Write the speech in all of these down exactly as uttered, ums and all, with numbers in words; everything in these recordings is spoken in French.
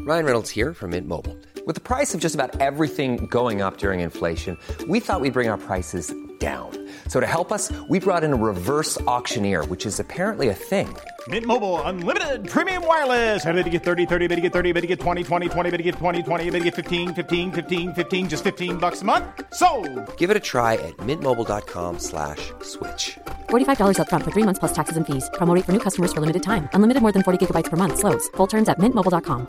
Ryan Reynolds here from Mint Mobile. With the price of just about everything going up during inflation, we thought we'd bring our prices down. So to help us, we brought in a reverse auctioneer, which is apparently a thing. Mint Mobile Unlimited Premium Wireless. How to get thirty, thirty, how to get thirty, how to get twenty, twenty, twenty, how to get twenty, twenty, how to get fifteen, fifteen, fifteen, fifteen, just fifteen bucks a month? Sold! Give it a try at mintmobile.com slash switch. forty-five dollars up front for three months plus taxes and fees. Promo rate for new customers for limited time. Unlimited more than forty gigabytes per month. Slows full terms at mint mobile dot com.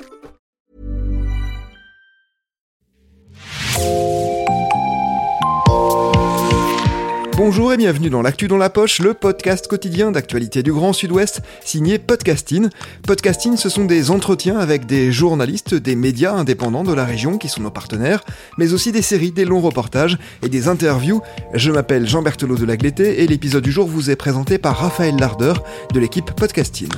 Bonjour et bienvenue dans l'Actu dans la poche, le podcast quotidien d'actualité du Grand Sud-Ouest, signé Podcasting. Podcasting, ce sont des entretiens avec des journalistes, des médias indépendants de la région qui sont nos partenaires, mais aussi des séries, des longs reportages et des interviews. Je m'appelle Jean Berthelot de Lagleté et l'épisode du jour vous est présenté par Raphaël Lardeur de l'équipe Podcasting.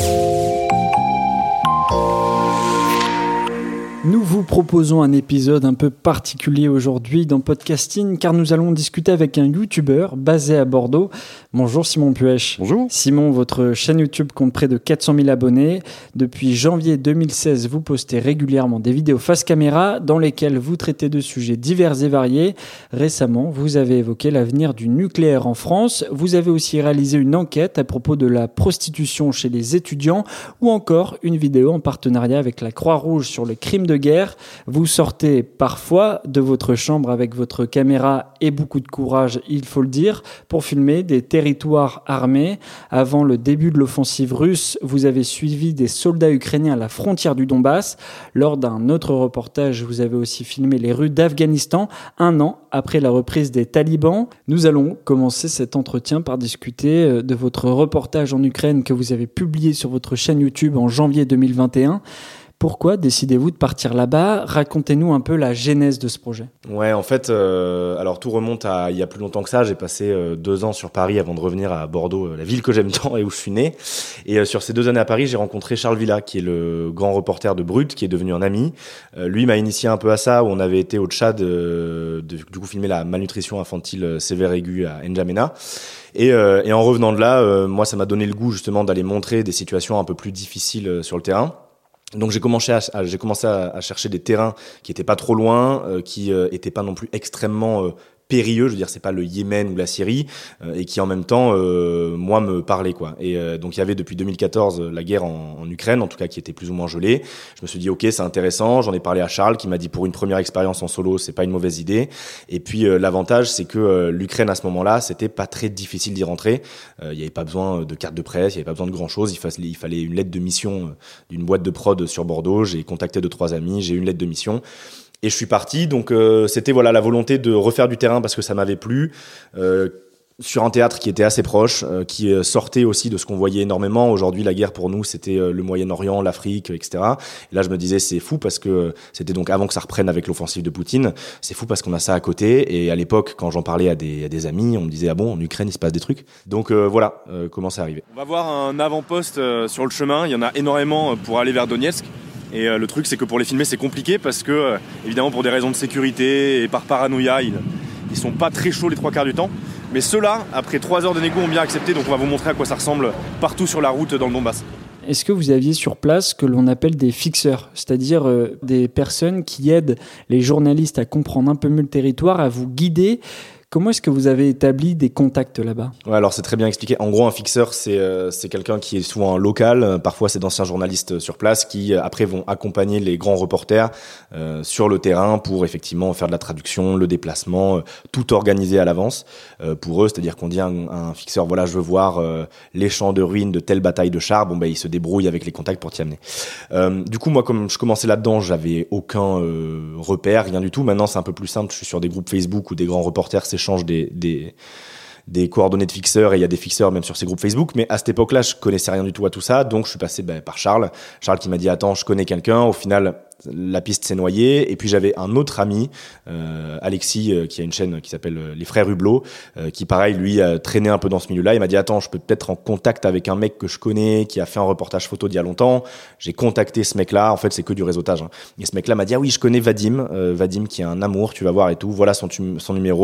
Nous vous proposons un épisode un peu particulier aujourd'hui dans Podcasting car nous allons discuter avec un youtubeur basé à Bordeaux. Bonjour Simon Puech. Bonjour. Simon, votre chaîne YouTube compte près de quatre cent mille abonnés. Depuis janvier deux mille seize, vous postez régulièrement des vidéos face caméra dans lesquelles vous traitez de sujets divers et variés. Récemment, vous avez évoqué l'avenir du nucléaire en France. Vous avez aussi réalisé une enquête à propos de la prostitution chez les étudiants ou encore une vidéo en partenariat avec la Croix-Rouge sur le crime de guerre. Vous sortez parfois de votre chambre avec votre caméra et beaucoup de courage, il faut le dire, pour filmer des territoires armés. Avant le début de l'offensive russe, vous avez suivi des soldats ukrainiens à la frontière du Donbass. Lors d'un autre reportage, vous avez aussi filmé les rues d'Afghanistan, un an après la reprise des talibans. Nous allons commencer cet entretien par discuter de votre reportage en Ukraine que vous avez publié sur votre chaîne YouTube en janvier deux mille vingt et un. Pourquoi décidez-vous de partir là-bas ? Racontez-nous un peu la genèse de ce projet. Ouais, en fait, euh, alors tout remonte à il y a plus longtemps que ça. J'ai passé euh, deux ans sur Paris avant de revenir à Bordeaux, euh, la ville que j'aime tant et où je suis né. Et euh, sur ces deux années à Paris, j'ai rencontré Charles Villa, qui est le grand reporter de Brut, qui est devenu un ami. Euh, lui m'a initié un peu à ça, où on avait été au Tchad, euh, de, du coup filmer la malnutrition infantile sévère aiguë à N'Djamena. Et, euh, et en revenant de là, euh, moi, ça m'a donné le goût justement d'aller montrer des situations un peu plus difficiles euh, sur le terrain. Donc j'ai commencé à, à j'ai commencé à, à chercher des terrains qui étaient pas trop loin, euh, qui euh, étaient pas non plus extrêmement euh, périlleux, je veux dire c'est pas le Yémen ou la Syrie, euh, et qui en même temps euh, moi me parlaient quoi. Et euh, donc il y avait depuis deux mille quatorze la guerre en, en Ukraine, en tout cas qui était plus ou moins gelée. Je me suis dit ok c'est intéressant, j'en ai parlé à Charles qui m'a dit pour une première expérience en solo c'est pas une mauvaise idée. Et puis euh, l'avantage c'est que euh, l'Ukraine à ce moment-là c'était pas très difficile d'y rentrer. Euh, il y avait pas besoin de carte de presse, il y avait pas besoin de grand chose. Il fallait, il fallait une lettre de mission d'une boîte de prod sur Bordeaux. J'ai contacté deux trois amis, j'ai eu une lettre de mission. Et je suis parti, donc euh, c'était voilà la volonté de refaire du terrain parce que ça m'avait plu, euh, sur un théâtre qui était assez proche, euh, qui sortait aussi de ce qu'on voyait énormément. Aujourd'hui, la guerre pour nous, c'était euh, le Moyen-Orient, l'Afrique, et cetera. Et là, je me disais, c'est fou parce que c'était donc avant que ça reprenne avec l'offensive de Poutine. C'est fou parce qu'on a ça à côté. Et à l'époque, quand j'en parlais à des, à des amis, on me disait, ah bon, en Ukraine, il se passe des trucs. Donc euh, voilà, euh, comment c'est arrivé. On va voir un avant-poste euh, sur le chemin. Il y en a énormément pour aller vers Donetsk. Et euh, le truc, c'est que pour les filmer, c'est compliqué parce que, euh, évidemment, pour des raisons de sécurité et par paranoïa, ils, ils sont pas très chauds les trois quarts du temps. Mais ceux-là, après trois heures de négo, ont bien accepté, donc on va vous montrer à quoi ça ressemble partout sur la route dans le Donbass. Est-ce que vous aviez sur place ce que l'on appelle des fixeurs, c'est-à-dire euh, des personnes qui aident les journalistes à comprendre un peu mieux le territoire, à vous guider ? Comment est-ce que vous avez établi des contacts là-bas ? Ouais, alors c'est très bien expliqué. En gros, un fixeur, c'est euh, c'est quelqu'un qui est souvent un local. Parfois, c'est d'anciens journalistes sur place qui euh, après vont accompagner les grands reporters euh, sur le terrain pour effectivement faire de la traduction, le déplacement, euh, tout organisé à l'avance euh, pour eux. C'est-à-dire qu'on dit à un, un fixeur, voilà, je veux voir euh, les champs de ruines de telle bataille de chars. Bon, ben, il se débrouille avec les contacts pour t'y amener. Euh, du coup, moi, comme je commençais là-dedans, j'avais aucun euh, repère, rien du tout. Maintenant, c'est un peu plus simple. Je suis sur des groupes Facebook où des grands reporters s'échangent des, des, des coordonnées de fixeurs, et il y a des fixeurs même sur ces groupes Facebook. Mais à cette époque-là, je connaissais rien du tout à tout ça. Donc, je suis passé ben, par Charles. Charles qui m'a dit, attends, je connais quelqu'un. Au final, la piste s'est noyée. Et puis, j'avais un autre ami, euh, Alexis, euh, qui a une chaîne qui s'appelle euh, Les Frères Hublot, euh, qui, pareil, lui, a traîné un peu dans ce milieu-là. Il m'a dit, attends, je peux peut-être en contact avec un mec que je connais, qui a fait un reportage photo d'il y a longtemps. J'ai contacté ce mec-là. En fait, c'est que du réseautage. Hein. Et ce mec-là m'a dit, ah oui, je connais Vadim. Euh, Vadim qui est un amour, tu vas voir et tout. Voilà son, tu- son numéro.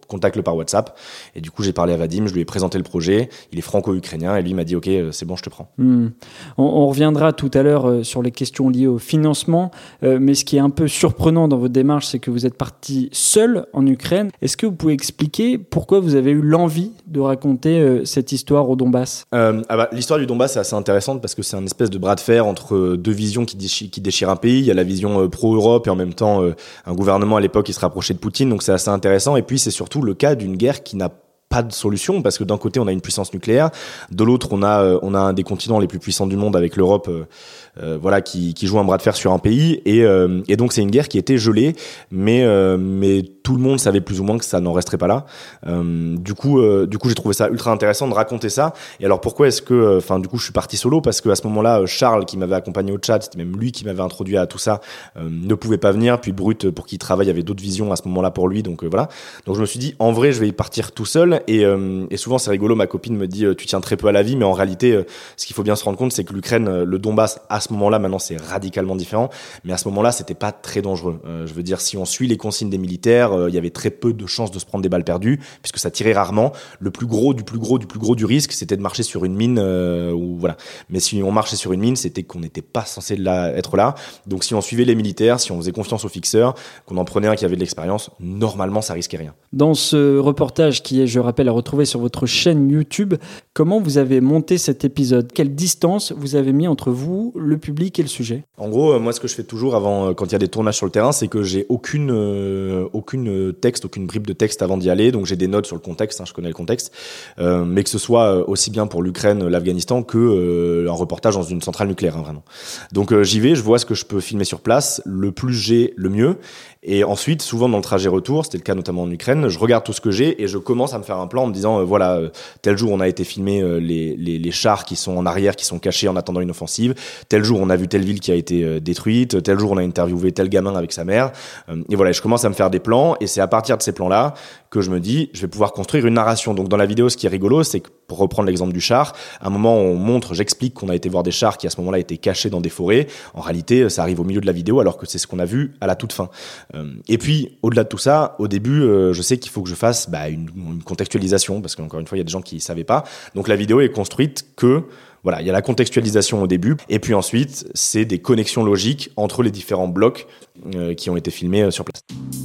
contacte-le par WhatsApp. Et du coup, j'ai parlé à Vadim, je lui ai présenté le projet. Il est franco-ukrainien et lui m'a dit, OK, c'est bon, je te prends. Mmh. On, on reviendra tout à l'heure euh, sur les questions liées au financement. Euh, mais ce qui est un peu surprenant dans votre démarche, c'est que vous êtes parti seul en Ukraine. Est-ce que vous pouvez expliquer pourquoi vous avez eu l'envie de raconter euh, cette histoire au Donbass ? euh, ah bah, L'histoire du Donbass, c'est assez intéressante parce que c'est un espèce de bras de fer entre deux visions qui déchirent, qui déchirent un pays. Il y a la vision euh, pro-Europe et en même temps euh, un gouvernement à l'époque qui se rapprochait de Poutine. Donc c'est assez intéressant. Et puis c'est surtout le cas d'une guerre qui n'a pas de solution parce que d'un côté on a une puissance nucléaire, de l'autre on a euh, on a un des continents les plus puissants du monde avec l'Europe, euh, euh, voilà qui qui joue un bras de fer sur un pays et euh, et donc c'est une guerre qui était gelée, mais euh, mais tout le monde savait plus ou moins que ça n'en resterait pas là. Euh, du coup euh, du coup j'ai trouvé ça ultra intéressant de raconter ça. Et alors pourquoi est-ce que enfin euh, du coup je suis parti solo parce que à ce moment-là Charles qui m'avait accompagné au Tchad, c'était même lui qui m'avait introduit à tout ça, euh, ne pouvait pas venir. Puis Brut pour qui il travaille avait d'autres visions à ce moment-là pour lui, donc euh, voilà. Donc je me suis dit en vrai je vais y partir tout seul. Et, euh, et souvent c'est rigolo, ma copine me dit euh, tu tiens très peu à la vie, mais en réalité euh, ce qu'il faut bien se rendre compte c'est que l'Ukraine, euh, le Donbass à ce moment-là, maintenant c'est radicalement différent, mais à ce moment-là c'était pas très dangereux. Euh, je veux dire si on suit les consignes des militaires, il euh, y avait très peu de chances de se prendre des balles perdues puisque ça tirait rarement. Le plus gros du plus gros du plus gros du risque c'était de marcher sur une mine, euh, ou voilà. Mais si on marchait sur une mine c'était qu'on n'était pas censé là, être là. Donc si on suivait les militaires, si on faisait confiance aux fixeurs, qu'on en prenait un qui avait de l'expérience, normalement ça risquait rien. Dans ce reportage qui est, je rappelle, à retrouver sur votre chaîne YouTube, comment vous avez monté cet épisode ? Quelle distance vous avez mis entre vous, le public et le sujet ? En gros, moi, ce que je fais toujours avant, quand il y a des tournages sur le terrain, c'est que j'ai aucune, euh, aucune texte, aucune bribe de texte avant d'y aller. Donc, j'ai des notes sur le contexte, hein, je connais le contexte, euh, mais que ce soit aussi bien pour l'Ukraine, l'Afghanistan, que euh, un reportage dans une centrale nucléaire, hein, vraiment. Donc, euh, j'y vais, je vois ce que je peux filmer sur place. Le plus j'ai, le mieux. Et ensuite, souvent dans le trajet retour, c'était le cas notamment en Ukraine, je regarde tout ce que j'ai et je commence à me faire un plan en me disant, euh, voilà, euh, tel jour on a été filmer euh, les, les, les chars qui sont en arrière, qui sont cachés en attendant une offensive. Tel jour on a vu telle ville qui a été euh, détruite. Tel jour on a interviewé tel gamin avec sa mère. Euh, et voilà, je commence à me faire des plans et c'est à partir de ces plans-là que je me dis, je vais pouvoir construire une narration. Donc dans la vidéo, ce qui est rigolo, c'est que pour reprendre l'exemple du char, à un moment on montre, j'explique qu'on a été voir des chars qui à ce moment-là étaient cachés dans des forêts. En réalité, ça arrive au milieu de la vidéo alors que c'est ce qu'on a vu à la toute fin. Euh, et puis au-delà de tout ça, au début, euh, je sais qu'il faut que je fasse bah, une, une contextualisation parce qu'encore une fois, il y a des gens qui ne savaient pas. Donc la vidéo est construite que voilà, il y a la contextualisation au début et puis ensuite, c'est des connexions logiques entre les différents blocs euh, qui ont été filmés euh, sur place.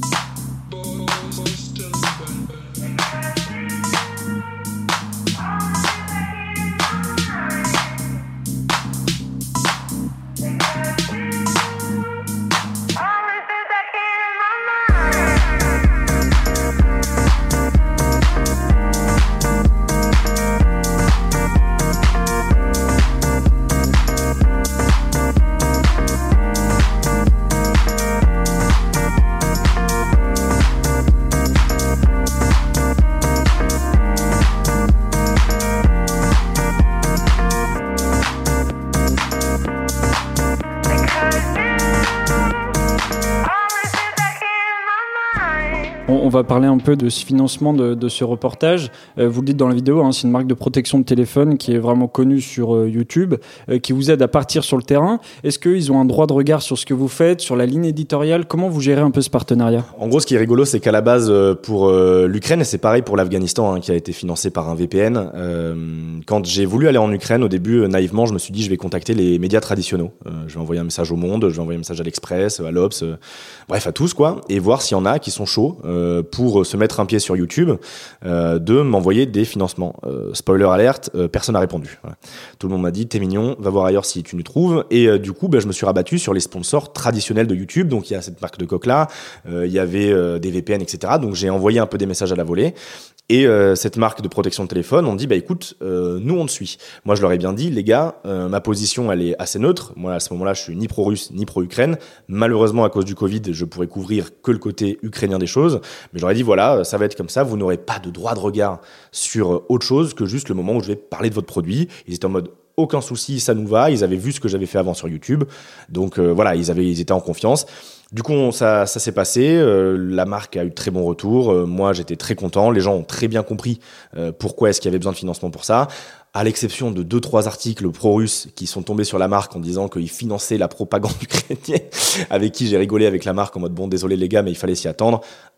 On va parler un peu de ce financement de, de ce reportage. Euh, vous le dites dans la vidéo, hein, c'est une marque de protection de téléphone qui est vraiment connue sur euh, YouTube, euh, qui vous aide à partir sur le terrain. Est-ce qu'ils ont un droit de regard sur ce que vous faites, sur la ligne éditoriale ? Comment vous gérez un peu ce partenariat ? En gros, ce qui est rigolo, c'est qu'à la base, pour euh, l'Ukraine, et c'est pareil pour l'Afghanistan, hein, qui a été financé par un V P N, euh, quand j'ai voulu aller en Ukraine, au début, euh, naïvement, je me suis dit, je vais contacter les médias traditionnels. Euh, je vais envoyer un message au Monde, je vais envoyer un message à l'Express, à l'Obs, euh, bref, à tous, quoi, et voir s'il y en a qui sont chauds euh, pour se mettre un pied sur YouTube, euh, de m'envoyer des financements. Euh, spoiler alerte, euh, personne n'a répondu. Voilà. Tout le monde m'a dit, t'es mignon, va voir ailleurs si tu nous trouves. Et euh, du coup, bah, je me suis rabattu sur les sponsors traditionnels de YouTube. Donc, il y a cette marque de coque là, euh, il y avait euh, des V P N, et cetera. Donc, j'ai envoyé un peu des messages à la volée. Et euh, cette marque de protection de téléphone, on dit, bah écoute, euh, nous on te suit. Moi, je leur ai bien dit, les gars, euh, ma position, elle est assez neutre. Moi, à ce moment-là, je suis ni pro-russe, ni pro-Ukraine. Malheureusement, à cause du Covid, je pourrais couvrir que le côté ukrainien des choses. Mais j'aurais dit, voilà, ça va être comme ça. Vous n'aurez pas de droit de regard sur autre chose que juste le moment où je vais parler de votre produit. Ils étaient en mode, aucun souci, ça nous va. Ils avaient vu ce que j'avais fait avant sur YouTube. Donc euh, voilà, ils avaient, ils étaient en confiance. Du coup, on, ça, ça s'est passé. Euh, la marque a eu de très bons retours. Euh, moi, j'étais très content. Les gens ont très bien compris euh, pourquoi est-ce qu'il y avait besoin de financement pour ça. À l'exception de deux, trois articles pro-russes qui sont tombés sur la marque en disant qu'ils finançaient la propagande ukrainienne, avec qui j'ai rigolé avec la marque en mode bon, désolé les gars, mais il fallait s'y attendre.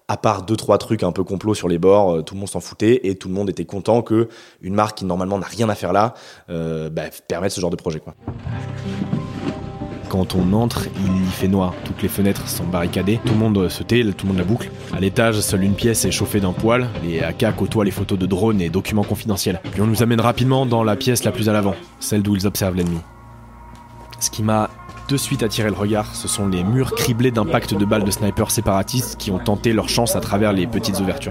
à part deux trois trucs un peu complots sur les bords, euh, tout le monde s'en foutait et tout le monde était content que une marque qui normalement n'a rien à faire là euh, bah, permette ce genre de projet, quoi. Quand on entre, il y fait noir. Toutes les fenêtres sont barricadées. Tout le monde se tait, tout le monde la boucle. À l'étage, seule une pièce est chauffée d'un poêle. Les A K côtoient les photos de drones et documents confidentiels. Puis on nous amène rapidement dans la pièce la plus à l'avant, celle d'où ils observent l'ennemi. Ce qui m'a de suite attiré le regard, ce sont les murs criblés d'impacts de balles de snipers séparatistes qui ont tenté leur chance à travers les petites ouvertures.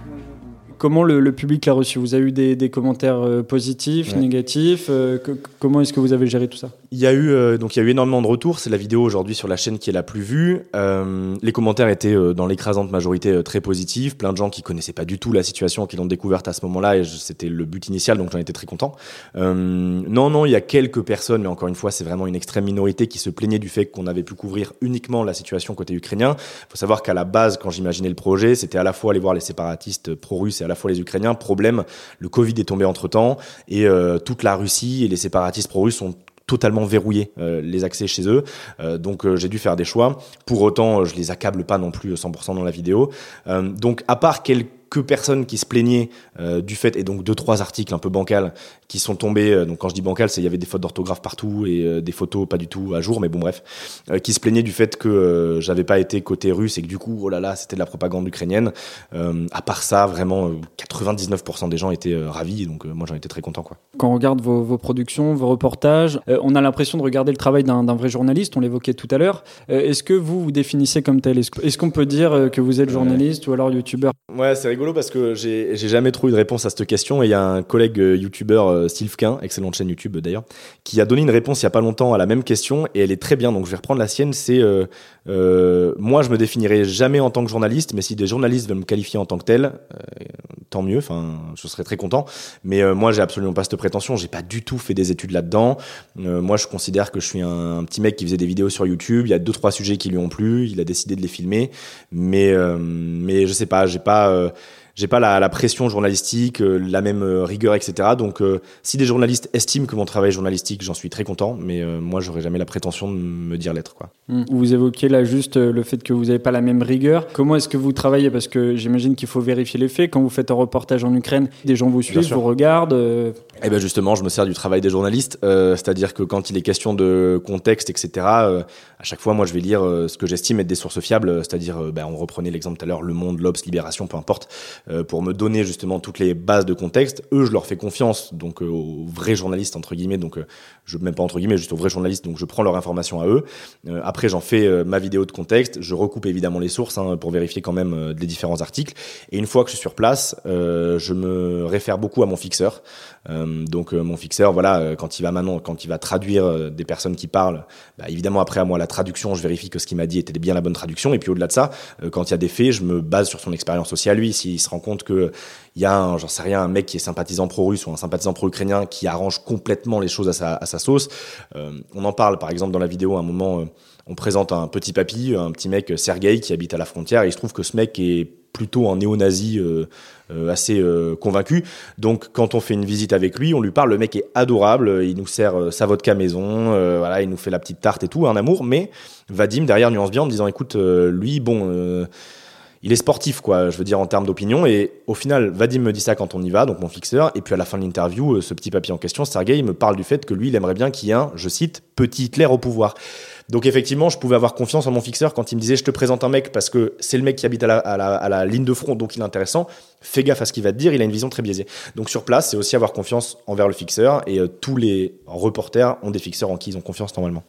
Comment le, le public l'a reçu ? Vous avez eu des, des commentaires euh, positifs, ouais. négatifs euh, que, Comment est-ce que vous avez géré tout ça ? Il y a eu euh, donc il y a eu énormément de retours. C'est la vidéo aujourd'hui sur la chaîne qui est la plus vue. Euh, les commentaires étaient euh, dans l'écrasante majorité euh, très positifs. Plein de gens qui connaissaient pas du tout la situation, qui l'ont découverte à ce moment-là, et je, c'était le but initial, donc j'en étais très content. Euh, non, non, il y a quelques personnes, mais encore une fois, c'est vraiment une extrême minorité qui se plaignait du fait qu'on avait pu couvrir uniquement la situation côté ukrainien. Il faut savoir qu'à la base, quand j'imaginais le projet, c'était à la fois aller voir les séparatistes pro-russes et à la fois les Ukrainiens. Problème, le Covid est tombé entre-temps et euh, toute la Russie et les séparatistes pro-russes ont totalement verrouillé euh, les accès chez eux, euh, donc euh, j'ai dû faire des choix. Pour autant, euh, je les accable pas non plus cent pour cent dans la vidéo. Euh, donc à part quelques personnes qui se plaignaient euh, du fait, et donc deux trois articles un peu bancals qui sont tombés, euh, donc quand je dis bancal, c'est il y avait des fautes d'orthographe partout et euh, des photos pas du tout à jour, mais bon bref, euh, qui se plaignaient du fait que euh, j'avais pas été côté russe et que du coup oh là là c'était de la propagande ukrainienne. Euh, à part ça, vraiment euh, quatre-vingt-dix-neuf pour cent des gens étaient euh, ravis, donc euh, moi j'en étais très content, quoi. Quand on regarde vos, vos productions, vos reportages, euh, on a l'impression de regarder le travail d'un, d'un vrai journaliste, on l'évoquait tout à l'heure. Euh, est-ce que vous vous définissez comme tel ? Est-ce, est-ce qu'on peut dire que vous êtes journaliste ouais. ou alors youtubeur ? Ouais, c'est rigolo parce que j'ai, j'ai jamais trouvé de réponse à cette question, et il y a un collègue euh, youtubeur, euh, Sylvquin, excellente chaîne YouTube d'ailleurs, qui a donné une réponse il y a pas longtemps à la même question, et elle est très bien, donc je vais reprendre la sienne. C'est euh, euh, moi je me définirai jamais en tant que journaliste, mais si des journalistes veulent me qualifier en tant que tel, euh, tant mieux, enfin je serais très content, mais euh, moi j'ai absolument pas cette prétention, j'ai pas du tout fait des études là-dedans. Euh, moi je considère que je suis un, un petit mec qui faisait des vidéos sur YouTube, il y a deux trois sujets qui lui ont plu, il a décidé de les filmer, mais euh, mais je sais pas, j'ai pas euh, j'ai pas la, la pression journalistique, euh, la même euh, rigueur, et cetera. Donc, euh, si des journalistes estiment que mon travail est journalistique, j'en suis très content, mais euh, moi, j'aurais jamais la prétention de me dire l'être, quoi. Vous évoquiez là juste le fait que vous n'avez pas la même rigueur. Comment est-ce que vous travaillez ? Parce que j'imagine qu'il faut vérifier les faits. Quand vous faites un reportage en Ukraine, des gens vous suivent, vous regardent. Euh... Eh ben justement, je me sers du travail des journalistes, euh, c'est-à-dire que quand il est question de contexte, et cetera, euh, à chaque fois, moi, je vais lire euh, ce que j'estime être des sources fiables, c'est-à-dire, euh, ben, on reprenait l'exemple tout à l'heure, Le Monde, l'Obs, Libération, peu importe, euh, pour me donner justement toutes les bases de contexte. Eux, je leur fais confiance, donc euh, aux vrais journalistes entre guillemets, donc euh, je même pas entre guillemets, juste aux vrais journalistes, donc je prends leur information à eux. Euh, après, j'en fais euh, ma vidéo de contexte, je recoupe évidemment les sources hein, pour vérifier quand même euh, les différents articles. Et une fois que je suis sur place, euh, je me réfère beaucoup à mon fixeur. Euh, donc euh, mon fixeur, voilà, euh, quand il va maintenant, quand il va traduire euh, des personnes qui parlent, bah, évidemment après à moi la traduction, je vérifie que ce qu'il m'a dit était bien la bonne traduction. Et puis au-delà de ça, euh, quand il y a des faits, je me base sur son expérience aussi à lui. S'il se rend compte que il y a un, j'en sais rien, un mec qui est sympathisant pro-russe ou un sympathisant pro-ukrainien qui arrange complètement les choses à sa, à sa sauce, euh, on en parle par exemple dans la vidéo. À un moment, euh, on présente un petit papy, un petit mec, Sergueï, qui habite à la frontière, et il se trouve que ce mec est plutôt un néo-nazi euh, euh, assez euh, convaincu. Donc quand on fait une visite avec lui, on lui parle, le mec est adorable, il nous sert euh, sa vodka maison, euh, voilà, il nous fait la petite tarte et tout, un amour. Mais Vadim derrière nuance bien en me disant, écoute, euh, lui, bon, euh, il est sportif, quoi, je veux dire en termes d'opinion. Et au final, Vadim me dit ça quand on y va, donc mon fixeur. Et puis à la fin de l'interview, euh, ce petit papier en question, Sergueï, me parle du fait que lui, il aimerait bien qu'il y ait un, je cite, petit Hitler au pouvoir. Donc effectivement, je pouvais avoir confiance en mon fixeur quand il me disait, je te présente un mec parce que c'est le mec qui habite à la, à la, à la ligne de front, donc il est intéressant. Fais gaffe à ce qu'il va te dire, il a une vision très biaisée. Donc sur place, c'est aussi avoir confiance envers le fixeur, et euh, tous les reporters ont des fixeurs en qui ils ont confiance normalement.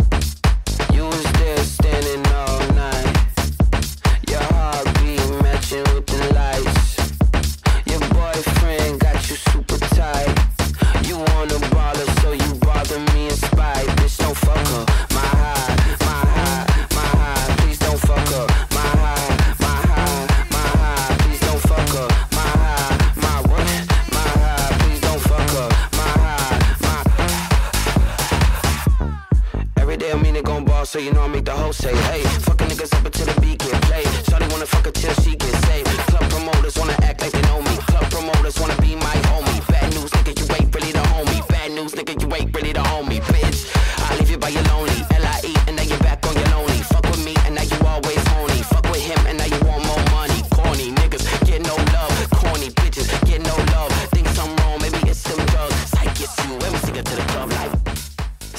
So you know I make the whole say, hey, fucking niggas up until the beat get played. Shawty wanna fuck her till she get saved. Club promoters wanna act like they know me. Club promoters wanna be my homie. Bad news, nigga, you ain't really the homie. Bad news, nigga, you ain't really the homie, bitch. I leave you by your lonely. L I E and now you're back on your lonely. Fuck with me and now you always horny. Fuck with him and now you want more money.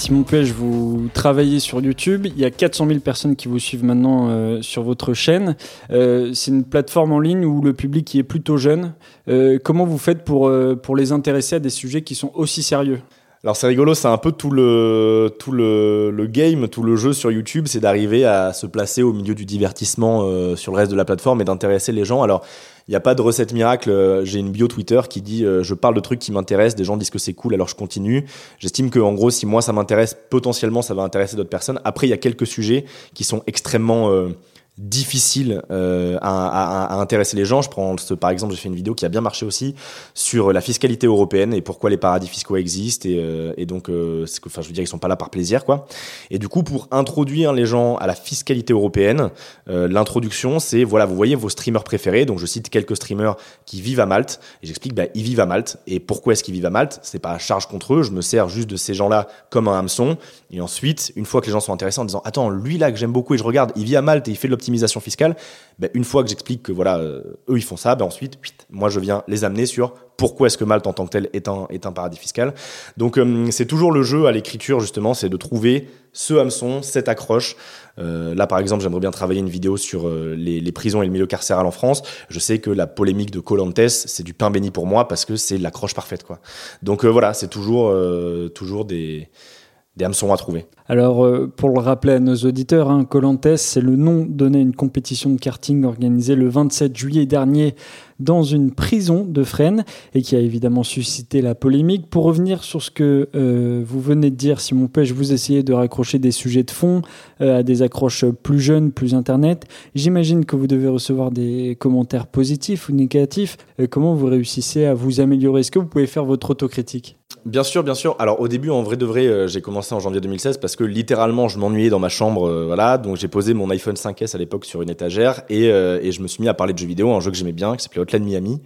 Simon Puech, vous travaillez sur YouTube. Il y a quatre cent mille personnes qui vous suivent maintenant euh, sur votre chaîne. Euh, c'est une plateforme en ligne où le public y est plutôt jeune. Euh, comment vous faites pour, euh, pour les intéresser à des sujets qui sont aussi sérieux ? Alors c'est rigolo, c'est un peu tout le tout le, le game, tout le jeu sur YouTube, c'est d'arriver à se placer au milieu du divertissement euh, sur le reste de la plateforme et d'intéresser les gens. Alors il n'y a pas de recette miracle. J'ai une bio Twitter qui dit euh, je parle de trucs qui m'intéressent, des gens disent que c'est cool, alors je continue. J'estime que en gros, si moi ça m'intéresse, potentiellement ça va intéresser d'autres personnes. Après, il y a quelques sujets qui sont extrêmement euh, difficile euh, à, à, à intéresser les gens. Je prends ce, par exemple, j'ai fait une vidéo qui a bien marché aussi sur la fiscalité européenne et pourquoi les paradis fiscaux existent et, euh, et donc, euh, c'est que, enfin, je veux dire, ils sont pas là par plaisir, quoi. Et du coup, pour introduire les gens à la fiscalité européenne, euh, l'introduction, c'est voilà, vous voyez vos streamers préférés. Donc, je cite quelques streamers qui vivent à Malte et j'explique, bah, ils vivent à Malte et pourquoi est-ce qu'ils vivent à Malte. C'est pas à charge contre eux. Je me sers juste de ces gens-là comme un hameçon. Et ensuite, une fois que les gens sont intéressés en disant, attends, lui là que j'aime beaucoup et je regarde, il vit à Malte et il fait de l'optimisation fiscale, ben une fois que j'explique que voilà, euh, eux ils font ça, ben ensuite, moi je viens les amener sur pourquoi est-ce que Malte en tant que tel est un, est un paradis fiscal. Donc euh, c'est toujours le jeu à l'écriture justement, c'est de trouver ce hameçon, cette accroche. Euh, là par exemple, j'aimerais bien travailler une vidéo sur euh, les, les prisons et le milieu carcéral en France. Je sais que la polémique de Koh-Lantès, c'est du pain béni pour moi parce que c'est l'accroche parfaite, quoi. Donc euh, voilà, c'est toujours, euh, toujours des... des hameçons à trouver. Alors, euh, pour le rappeler à nos auditeurs, hein, Koh-Lantès, c'est le nom donné à une compétition de karting organisée le vingt-sept juillet dernier dans une prison de Fresnes et qui a évidemment suscité la polémique. Pour revenir sur ce que euh, vous venez de dire, Simon Puech, vous essayez de raccrocher des sujets de fond euh, à des accroches plus jeunes, plus internet. J'imagine que vous devez recevoir des commentaires positifs ou négatifs. Euh, comment vous réussissez à vous améliorer ? Est-ce que vous pouvez faire votre autocritique ? Bien sûr, bien sûr. Alors au début, en vrai de vrai, euh, j'ai commencé en janvier deux mille seize parce que littéralement, je m'ennuyais dans ma chambre, euh, voilà. Donc j'ai posé mon iPhone cinq S à l'époque sur une étagère et, euh, et je me suis mis à parler de jeux vidéo, un jeu que j'aimais bien, qui s'appelait Hotline Miami.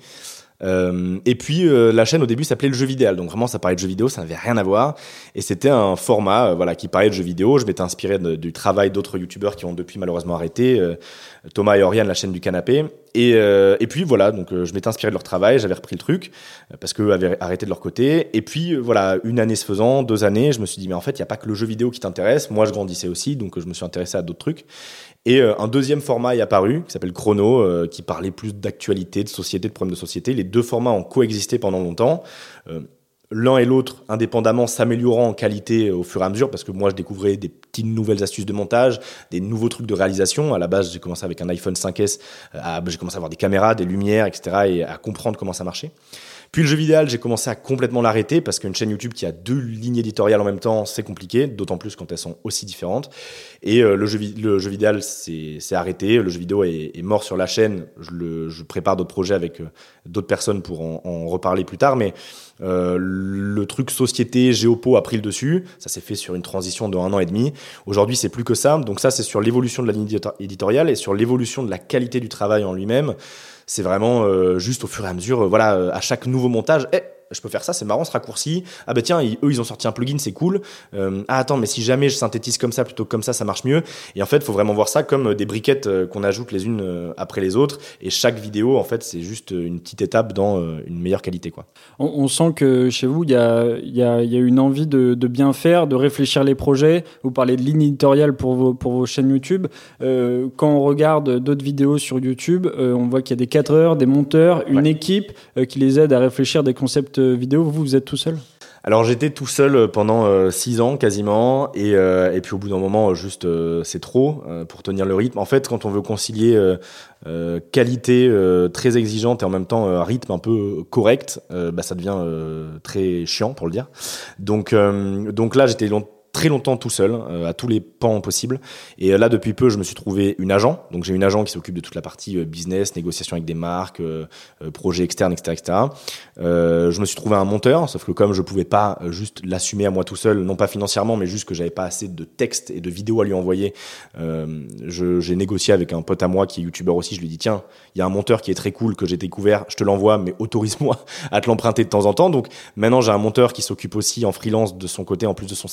Euh, et puis euh, la chaîne au début s'appelait Le Jeu Vidéal, donc vraiment ça parlait de jeux vidéo, ça n'avait rien à voir. Et c'était un format, euh, voilà, qui parlait de jeux vidéo. Je m'étais inspiré de, du travail d'autres youtubeurs qui ont depuis malheureusement arrêté, euh, Thomas et Oriane, la chaîne du canapé. Et, euh, et puis voilà, donc euh, je m'étais inspiré de leur travail, j'avais repris le truc euh, parce qu'eux avaient arrêté de leur côté. Et puis euh, voilà, une année se faisant, deux années, je me suis dit mais en fait il y a pas que le jeu vidéo qui t'intéresse. Moi je grandissais aussi, donc euh, je me suis intéressé à d'autres trucs. Et euh, un deuxième format est apparu qui s'appelle Chrono, euh, qui parlait plus d'actualité, de société, de problèmes de société. Les deux formats ont coexisté pendant longtemps. Euh, L'un et l'autre, indépendamment, s'améliorant en qualité au fur et à mesure, parce que moi, je découvrais des petites nouvelles astuces de montage, des nouveaux trucs de réalisation. À la base, j'ai commencé avec un iPhone cinq S, à, j'ai commencé à avoir des caméras, des lumières, et cetera, et à comprendre comment ça marchait. Puis le jeu vidéo, j'ai commencé à complètement l'arrêter, parce qu'une chaîne YouTube qui a deux lignes éditoriales en même temps, c'est compliqué, d'autant plus quand elles sont aussi différentes. Et euh, le, jeu, le jeu vidéo, c'est, c'est arrêté, le jeu vidéo est, est mort sur la chaîne. Je, le, je prépare d'autres projets avec euh, d'autres personnes pour en, en reparler plus tard, mais Euh, le truc société, géopo a pris le dessus. Ça s'est fait sur une transition de un an et demi. Aujourd'hui, c'est plus que ça. Donc ça, c'est sur l'évolution de la ligne éditoriale et sur l'évolution de la qualité du travail en lui-même. C'est vraiment euh, juste au fur et à mesure, euh, voilà, euh, à chaque nouveau montage, eh, je peux faire ça, c'est marrant ce raccourci. Ah bah tiens, ils, eux ils ont sorti un plugin, c'est cool. Euh, ah attends, mais si jamais je synthétise comme ça plutôt que comme ça, ça marche mieux. Et en fait, faut vraiment voir ça comme des briquettes euh, qu'on ajoute les unes euh, après les autres. Et chaque vidéo, en fait, c'est juste une petite étape dans euh, une meilleure qualité, quoi. On, on sent que chez vous, il y a, y, a, y a une envie de, de bien faire, de réfléchir les projets. Vous parlez de ligne éditoriale pour vos, pour vos chaînes YouTube. Euh, quand on regarde d'autres vidéos sur YouTube, euh, on voit qu'il y a des cadreurs, des monteurs, une ouais. équipe euh, qui les aide à réfléchir des concepts vidéo. Vous, vous êtes tout seul ? Alors j'étais tout seul pendant euh, six ans quasiment et, euh, et puis au bout d'un moment juste euh, c'est trop euh, pour tenir le rythme. En fait quand on veut concilier euh, euh, qualité euh, très exigeante et en même temps euh, rythme un peu correct, euh, bah, ça devient euh, très chiant pour le dire. Donc, euh, donc là j'étais longtemps très longtemps tout seul, euh, à tous les pans possibles. Et euh, là, depuis peu, je me suis trouvé une agent. Donc, j'ai une agent qui s'occupe de toute la partie euh, business, négociation avec des marques, euh, euh, projets externes, et cetera, et cetera. Euh, je me suis trouvé un monteur, sauf que comme je pouvais pas euh, juste l'assumer à moi tout seul, non pas financièrement, mais juste que j'avais pas assez de textes et de vidéos à lui envoyer, euh, je, j'ai négocié avec un pote à moi qui est youtubeur aussi. Je lui ai dit, tiens, il y a un monteur qui est très cool que j'ai découvert, je te l'envoie, mais autorise-moi à te l'emprunter de temps en temps. Donc, maintenant, j'ai un monteur qui s'occupe aussi en freelance de son côté, en plus de son C D I,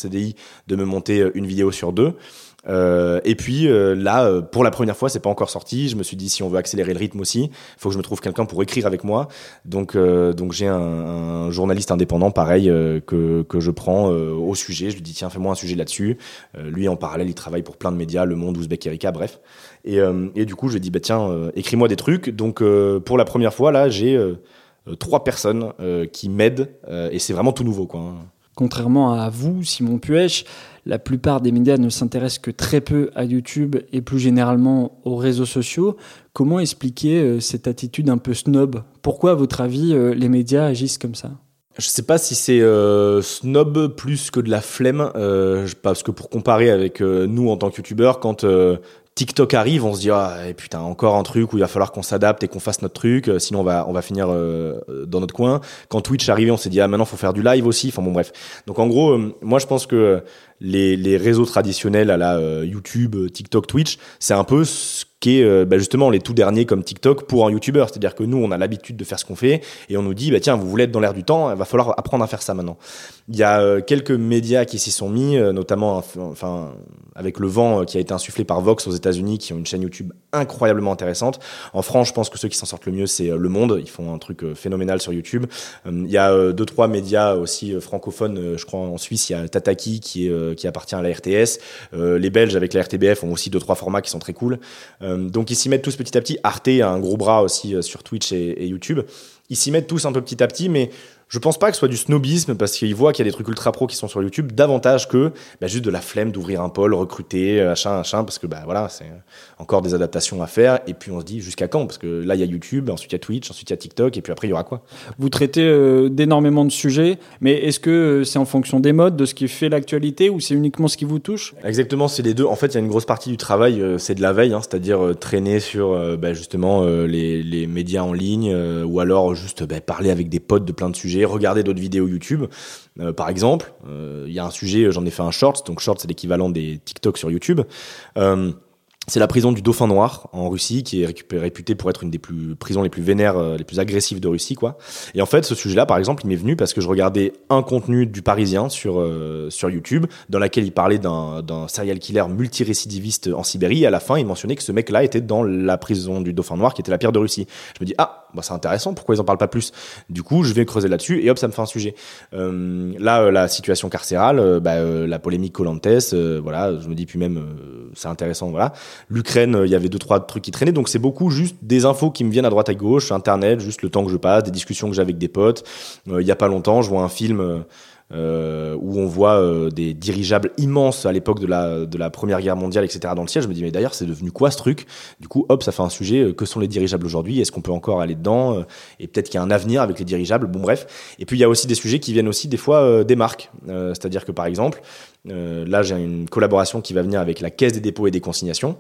de me monter une vidéo sur deux. Euh, et puis euh, là, euh, pour la première fois, c'est pas encore sorti. Je me suis dit, si on veut accélérer le rythme aussi, il faut que je me trouve quelqu'un pour écrire avec moi. Donc, euh, donc j'ai un, un journaliste indépendant, pareil, euh, que que je prends euh, au sujet. Je lui dis, tiens, fais-moi un sujet là-dessus. Euh, lui, en parallèle, il travaille pour plein de médias, Le Monde, Ouzbek Erika, bref. Et, euh, et du coup, je lui ai dit, bah tiens, euh, écris-moi des trucs. Donc, euh, pour la première fois, là, j'ai euh, trois personnes euh, qui m'aident, euh, et c'est vraiment tout nouveau, quoi. Contrairement à vous, Simon Puech, la plupart des médias ne s'intéressent que très peu à YouTube et plus généralement aux réseaux sociaux. Comment expliquer euh, cette attitude un peu snob ? Pourquoi, à votre avis, euh, les médias agissent comme ça ? Je sais pas si c'est euh, snob plus que de la flemme, euh, parce que pour comparer avec euh, nous en tant que youtubeurs, quand euh, TikTok arrive, on se dit ah et putain encore un truc où il va falloir qu'on s'adapte et qu'on fasse notre truc, euh, sinon on va on va finir euh, dans notre coin. Quand Twitch arrivait, on s'est dit ah maintenant faut faire du live aussi. Enfin bon bref. Donc en gros, euh, moi je pense que les les réseaux traditionnels à la euh, YouTube, TikTok, Twitch, c'est un peu ce qui est euh, bah justement les tout derniers comme TikTok pour un youtubeur. C'est-à-dire que nous, on a l'habitude de faire ce qu'on fait et on nous dit, bah tiens, vous voulez être dans l'air du temps, il va falloir apprendre à faire ça maintenant. Il y a euh, quelques médias qui s'y sont mis, euh, notamment enfin avec le vent euh, qui a été insufflé par Vox aux États-Unis, qui ont une chaîne YouTube incroyablement intéressante. En France, je pense que ceux qui s'en sortent le mieux, c'est euh, Le Monde. Ils font un truc euh, phénoménal sur YouTube. Euh, il y a euh, deux, trois médias aussi euh, francophones. Euh, je crois en Suisse, il y a Tataki qui, est, euh, qui appartient à la R T S. Euh, les Belges avec la R T B F ont aussi deux, trois formats qui sont très cool. Euh, donc ils s'y mettent tous petit à petit. Arte a un gros bras aussi euh, sur Twitch et, et YouTube. Ils s'y mettent tous un peu petit à petit, mais je pense pas que ce soit du snobisme parce qu'ils voient qu'il y a des trucs ultra pro qui sont sur YouTube davantage que bah, juste de la flemme d'ouvrir un pôle, recruter, machin, machin, parce que bah voilà, c'est encore des adaptations à faire. Et puis on se dit jusqu'à quand ? Parce que là il y a YouTube, ensuite il y a Twitch, ensuite il y a TikTok, et puis après il y aura quoi ? Vous traitez euh, d'énormément de sujets, mais est-ce que c'est en fonction des modes, de ce qui fait l'actualité, ou c'est uniquement ce qui vous touche ? Exactement, c'est les deux. En fait, il y a une grosse partie du travail, euh, c'est de la veille, hein, c'est-à-dire euh, traîner sur euh, bah, justement euh, les, les médias en ligne, euh, ou alors juste bah, parler avec des potes de plein de sujets, regarder d'autres vidéos YouTube. Euh, par exemple, il euh, y a un sujet, j'en ai fait un short, donc short c'est l'équivalent des TikTok sur YouTube. Euh, C'est la prison du Dauphin Noir en Russie, qui est réputée pour être une des plus prisons les plus vénères, euh, les plus agressives de Russie, quoi. Et en fait, ce sujet-là, par exemple, il m'est venu parce que je regardais un contenu du Parisien sur euh, sur YouTube, dans lequel il parlait d'un d'un serial killer multirécidiviste en Sibérie. Et à la fin, il mentionnait que ce mec-là était dans la prison du Dauphin Noir, qui était la pire de Russie. Je me dis ah, bah c'est intéressant. Pourquoi ils en parlent pas plus ? Du coup, je vais creuser là-dessus et hop, ça me fait un sujet. Euh, là, euh, la situation carcérale, euh, bah, euh, la polémique Kolantes, euh, voilà, je me dis puis même euh, c'est intéressant, voilà. L'Ukraine, il y avait deux, trois trucs qui traînaient. Donc, c'est beaucoup juste des infos qui me viennent à droite à gauche, Internet, juste le temps que je passe, des discussions que j'ai avec des potes. Euh, il y a pas longtemps, je vois un film euh, où on voit euh, des dirigeables immenses à l'époque de la, de la Première Guerre mondiale, et cetera dans le ciel. Je me dis, mais d'ailleurs, c'est devenu quoi ce truc ? Du coup, hop, ça fait un sujet. Euh, que sont les dirigeables aujourd'hui ? Est-ce qu'on peut encore aller dedans ? euh, Et peut-être qu'il y a un avenir avec les dirigeables. Bon, bref. Et puis, il y a aussi des sujets qui viennent aussi des fois euh, des marques. Euh, c'est-à-dire que, par exemple, Euh, là, j'ai une collaboration qui va venir avec la Caisse des dépôts et des consignations.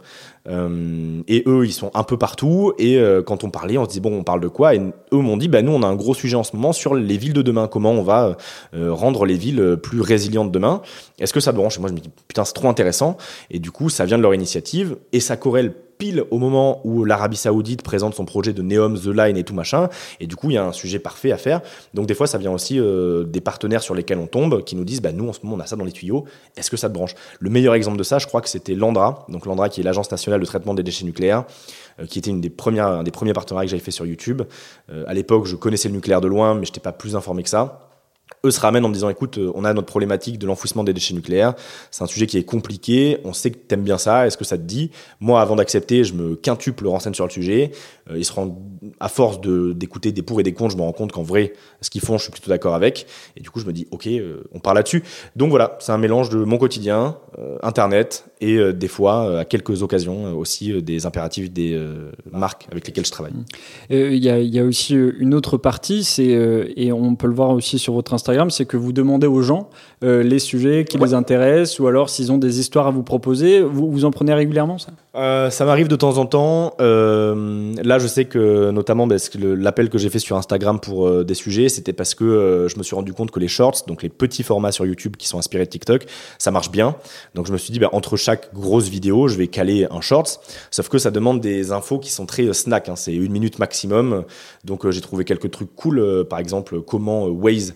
Euh, et eux, ils sont un peu partout. Et euh, quand on parlait, on se dit, bon, on parle de quoi ? Et eux m'ont dit, bah, nous, on a un gros sujet en ce moment sur les villes de demain. Comment on va euh, rendre les villes plus résilientes demain ? Est-ce que ça branche ? Et moi, je me dis, putain, c'est trop intéressant. Et du coup, ça vient de leur initiative. Et ça corrèle pile au moment où l'Arabie Saoudite présente son projet de Neom, The Line et tout machin. Et du coup, il y a un sujet parfait à faire. Donc, des fois, ça vient aussi euh, des partenaires sur lesquels on tombe, qui nous disent, bah, nous, en ce moment, on a ça dans les tuyaux. Est-ce que ça te branche ? Le meilleur exemple de ça, je crois que c'était l'ANDRA. Donc, l'ANDRA, qui est l'Agence nationale de traitement des déchets nucléaires, euh, qui était une des premières, un des premiers partenariats que j'avais fait sur YouTube. Euh, à l'époque, je connaissais le nucléaire de loin, mais je n'étais pas plus informé que ça. Eux se ramènent en me disant, écoute, on a notre problématique de l'enfouissement des déchets nucléaires. C'est un sujet qui est compliqué. On sait que t'aimes bien ça. Est-ce que ça te dit ? Moi, avant d'accepter, je me quintuple renseigne sur le sujet. Euh, ils se rendent, à force de, d'écouter des pour et des contre, je me rends compte qu'en vrai, ce qu'ils font, je suis plutôt d'accord avec. Et du coup, je me dis, ok, euh, on parle là-dessus. Donc voilà, c'est un mélange de mon quotidien, euh, Internet, et euh, des fois, euh, à quelques occasions, euh, aussi euh, des impératifs des euh, marques avec lesquelles je travaille. Il euh, y, a, y a aussi une autre partie, c'est, euh, et on peut le voir aussi sur votre Instagram, c'est que vous demandez aux gens euh, les sujets qui ouais. les intéressent, ou alors s'ils ont des histoires à vous proposer. Vous, vous en prenez régulièrement, ça ? euh, Ça m'arrive de temps en temps. Euh, là, je sais que notamment parce que le, l'appel que j'ai fait sur Instagram pour euh, des sujets, c'était parce que euh, je me suis rendu compte que les shorts, donc les petits formats sur YouTube qui sont inspirés de TikTok, ça marche bien. Donc je me suis dit, bah, entre chaque grosse vidéo, je vais caler un shorts. Sauf que ça demande des infos qui sont très euh, snack. Hein, c'est une minute maximum. Donc euh, j'ai trouvé quelques trucs cool. Euh, par exemple, comment euh, Waze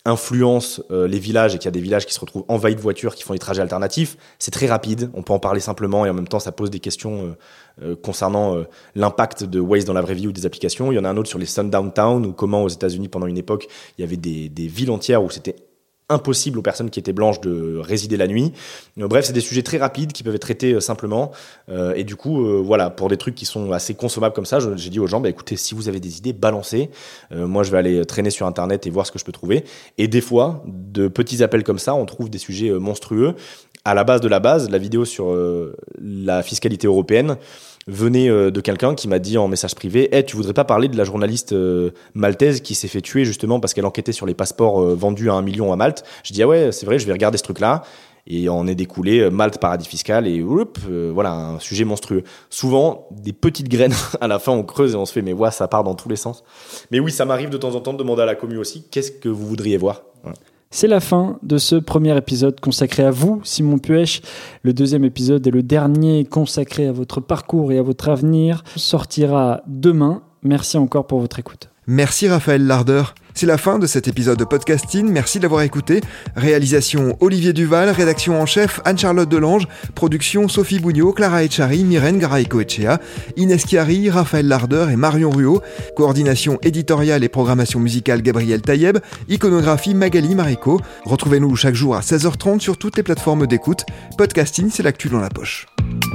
influence euh, les villages et qu'il y a des villages qui se retrouvent envahis de voitures qui font des trajets alternatifs, c'est très rapide, on peut en parler simplement et en même temps ça pose des questions euh, euh, concernant euh, l'impact de Waze dans la vraie vie ou des applications. Il y en a un autre sur les Sundown Town ou comment aux États-Unis pendant une époque il y avait des, des villes entières où c'était impossible aux personnes qui étaient blanches de résider la nuit. Euh, bref, c'est des sujets très rapides qui peuvent être traités euh, simplement. Euh, et du coup, euh, voilà, pour des trucs qui sont assez consommables comme ça, je, j'ai dit aux gens, bah, écoutez, si vous avez des idées, balancez. Euh, moi, je vais aller traîner sur Internet et voir ce que je peux trouver. Et des fois, de petits appels comme ça, on trouve des sujets euh, monstrueux. À la base de la base, la vidéo sur euh, la fiscalité européenne venait euh, de quelqu'un qui m'a dit en message privé hey, « tu voudrais pas parler de la journaliste euh, maltaise qui s'est fait tuer justement parce qu'elle enquêtait sur les passeports euh, vendus à un million à Malte ?» Je dis « ah ouais, c'est vrai, je vais regarder ce truc-là. » Et en est découlé euh, Malte, paradis fiscal, et oup, euh, voilà, un sujet monstrueux. Souvent, des petites graines, à la fin on creuse et on se fait « mais ouais, ça part dans tous les sens. » Mais oui, ça m'arrive de temps en temps de demander à la commu aussi « qu'est-ce que vous voudriez voir ?» Voilà. C'est la fin de ce premier épisode consacré à vous, Simon Puech. Le deuxième épisode et le dernier consacré à votre parcours et à votre avenir sortira demain. Merci encore pour votre écoute. Merci Raphaël Larder. C'est la fin de cet épisode de Podcasting. Merci de l'avoir écouté. Réalisation Olivier Duval, rédaction en chef Anne-Charlotte Delange, production Sophie Bougnot, Clara Echari, Myrène Garay-Coetchea, Inès Chiari, Raphaël Larder et Marion Ruot, coordination éditoriale et programmation musicale Gabriel Taïeb, iconographie Magali Marico. Retrouvez-nous chaque jour à seize heures trente sur toutes les plateformes d'écoute. Podcasting, c'est l'actu dans la poche.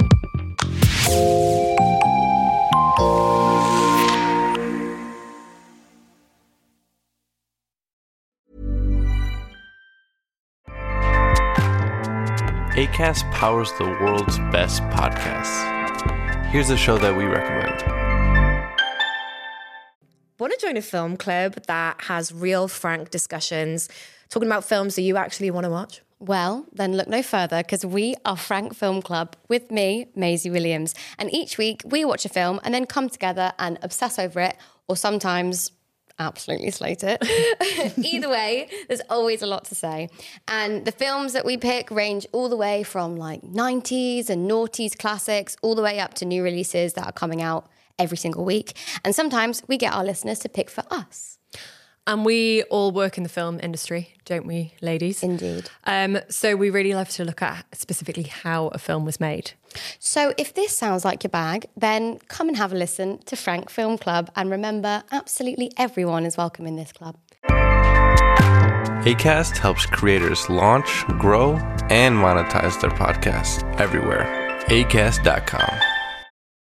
Acast powers the world's best podcasts. Here's a show that we recommend. Want to join a film club that has real, frank discussions, talking about films that you actually want to watch? Well, then look no further, because we are Frank Film Club with me, Maisie Williams. And each week we watch a film and then come together and obsess over it, or sometimes absolutely slate it. Either way, there's always a lot to say. And the films that we pick range all the way from like nineties and noughties classics all the way up to new releases that are coming out every single week. And sometimes we get our listeners to pick for us. And we all work in the film industry, don't we, ladies? Indeed. Um, so we really love to look at specifically how a film was made. So if this sounds like your bag, then come and have a listen to Frank Film Club. And remember, absolutely everyone is welcome in this club. Acast helps creators launch, grow, and monetize their podcasts everywhere. acast dot com.